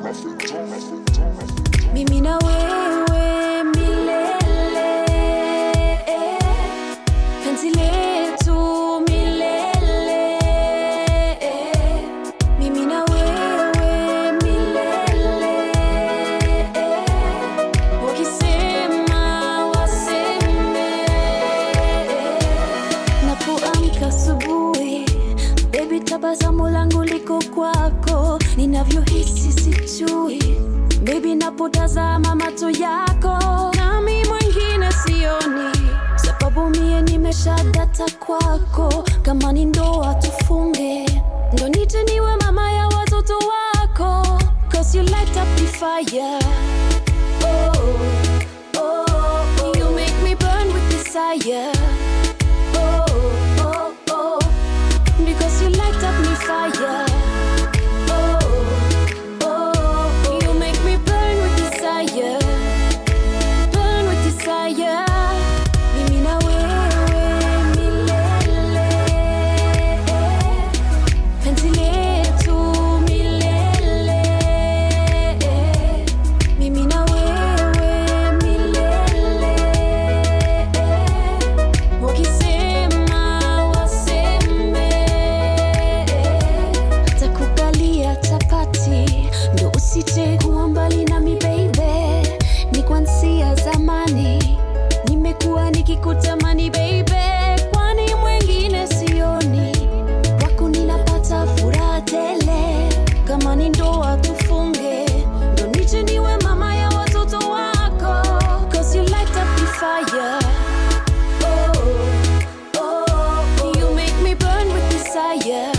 Mimi na wewe milele, penzi letu milele. Mimi na wewe milele, wakisema waseme. Napoamka asubuhi, baby, tabasamu langu liko kwako, ninavyohisi sijui. Baby, napotazama macho yako, nami mwingine sioni, sababu mie nimeshadata kwako. Kama ni ndoa tufunge, ndo nije niwe mama ya watoto wako, 'cause you light up the fire. Oh, oh, you make me burn with desire. Oh, oh, oh, because you light up my fire. Burn with desire. Mimi na wewe milele, penzi letu milele. Mimi na wewe milele, wakisema waseme. Takukalia chapati, ndo usije kuwa mbali nami baby. Ni kuanzia zamani nimekuwa nikikutamani baby, kwani mwingine sioni, wako ninapata furaha tele. Kama ni ndoa tufunge, ndo nije niwe mama ya watoto wako, 'cause you light up the fire. Oh, oh, you make me burn with desire.